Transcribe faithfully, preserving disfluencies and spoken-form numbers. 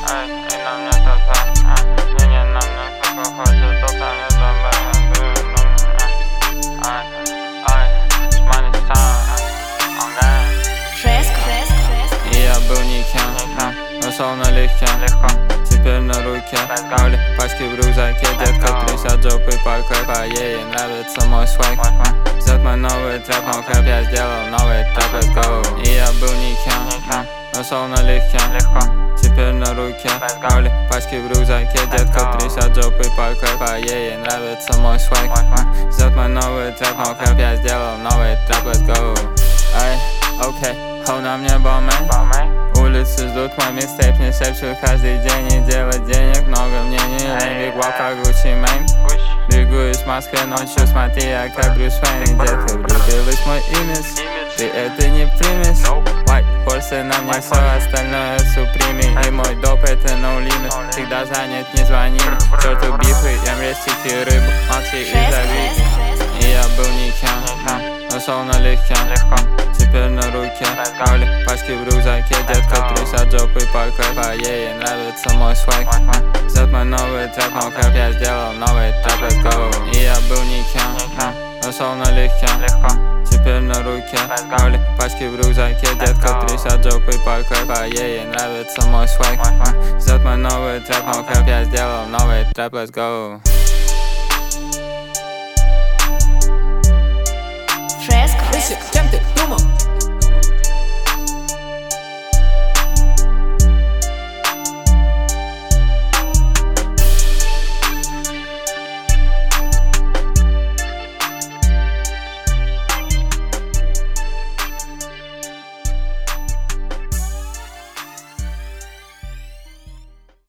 ай, и на мне тоска, не, не, на мне только хочет, только не добавим, ай, ай, с money time, on game. Фреско, фреско, фреско. И я был никем, но шел налегке, Легко, теперь на руке роли, пачки в рюкзаке, детка трясет жопы по крэпа, ей нравится мой свайк. Взят мой новый трэп, но крэп я сделал новый трэп, let's go. И я был никем, но шел налегке, легко, теперь на руке роли, пачки в рюкзаке, детка трясет жопы по крэпа, ей нравится мой свайк. Взят мой новый трэп, но крэп я сделал новый трэп, let's go. Ай, окей, хоу на мне бомбей. помей, Улицы ждут мой микстейп, не шепчу каждый день и делать денег много мне не лень. Big Walk, как Gucci Mane. гусь, Бегу из Москвы ночью, смотри, я как Брюс Уэйн. Детка, влюбилась в мой имидж, имидж, ты это не примешь. nope, White Horse на мне, все остальное суприми. И мой доп это no limit, всегда занят, не звони. К черту бифы, ям рестики, рыбу, молчи и Фреско, зови. фреско, фреско. И я был никем, но шел налегке, легко, теперь на руке роли, пачки в рюкзаке, детка трясет жопы по крэпа, ей нравится мой свайк. Взят мой новый трэп, но крэп я сделал новый трэп, let's go. И я был никем, но шел налегке, легко, теперь на руке роли, пачки в рюкзаке, детка трясет жопы по крэпа, ей нравится мой свайк. Взят мой новый трэп, но крэп я сделал новый трэп, let's go. Фреско, Выше, фреско. чем ты думал?